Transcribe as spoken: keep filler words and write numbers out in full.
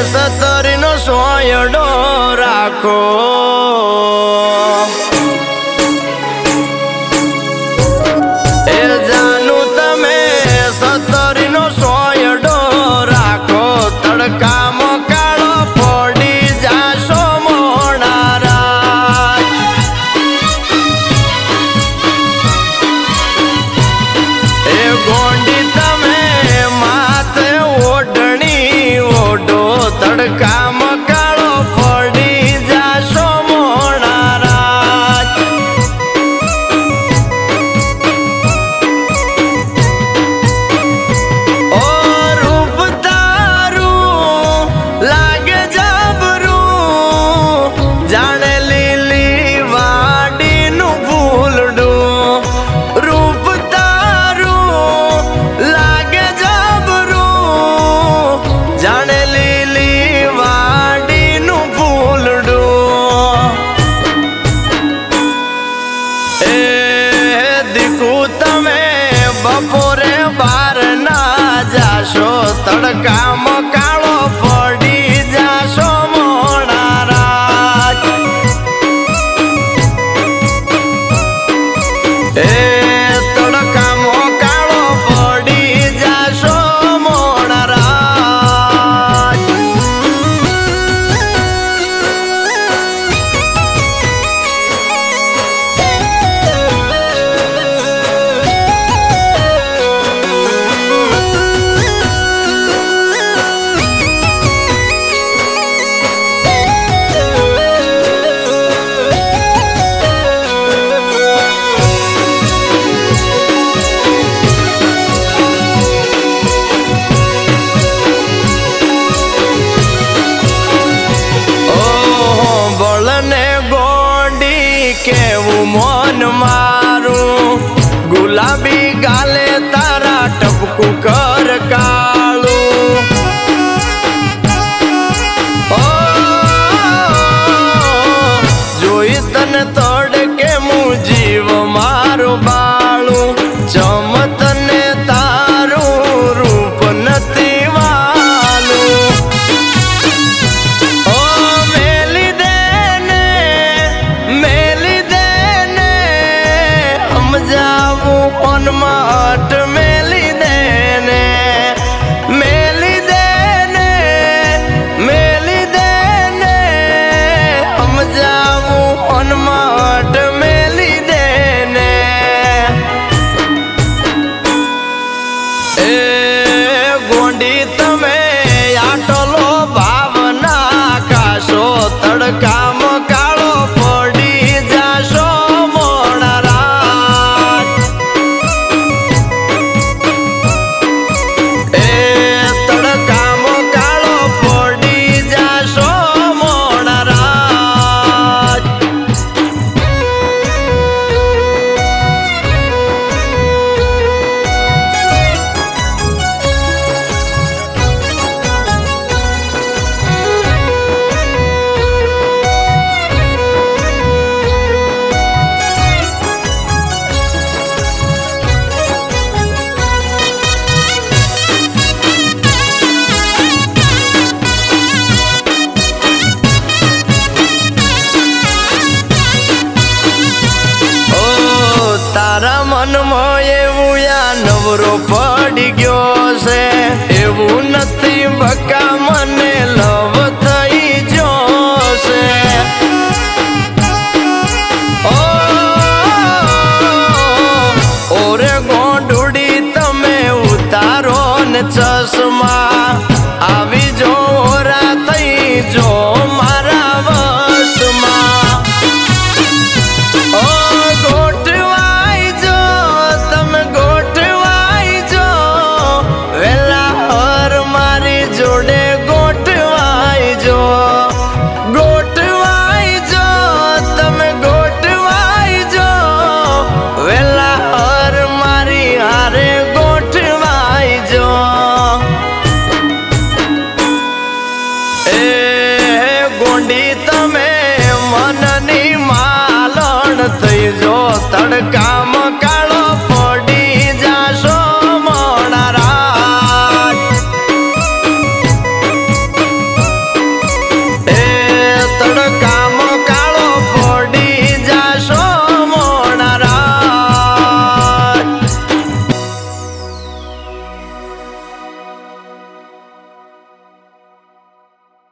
સતરીનો સોયડો રાખો એ જાનું તમે સતરીનો સોયડો રાખો તડકામાં કાળો પડી જાશો મોણારા એ ગોંડી તમે માથે ઓઢણી ઓઢો તડકામાં કાળો પડી જાશો મોણારા ઓ રૂપ તારું લાગે જબરું જાણે લીલી વાડીનું ફૂલડું રૂપ તારું લાગે જબરું જાણે લીલી વાડીનું ફૂલડું એ દીકુ તમે બપોરે બાર ના જાશો તડકામાં કાળો પડી જાશો મોણારા એ તડકામાં કાળો પડી જાશો મોણારા કેવું મોન મારું ગુલાબી ગાલે તારા ટપકું કર કાળું ઓ જોઈ તને તડકે મું જીવ મારું બાળું ચમ તને તારું રૂપ નથી વાલું ઓ મેલી દેને મેલી જાવું પનમાટ મેલી દેને મેલી દેને મેલી દેને સમજાવું પનમાટ મેલી દેને એ ગોંડી તમે આટલો ભાવના કાશો તડકામાં કાળો પડી જાશો તારા મનમાં એવું યા નવરો પડી ગયો છે એવું નથી બકા મને લવ થઈ ગયો છે ઓ ઓરે ગોંડુડી તમે ઉતારો ને ચશ્મા આવી જો ઓરા થઈ જો મારા વશમાં ઓ જોડે ગોઠવાઈ જો ગોઠવાઈ જો તમે ગોઠવાઈ જો વેલા હર મારી હારે ગોઠવાઈ જો એ ગોંડી તમે મનની માલણ થઈ જો તડકા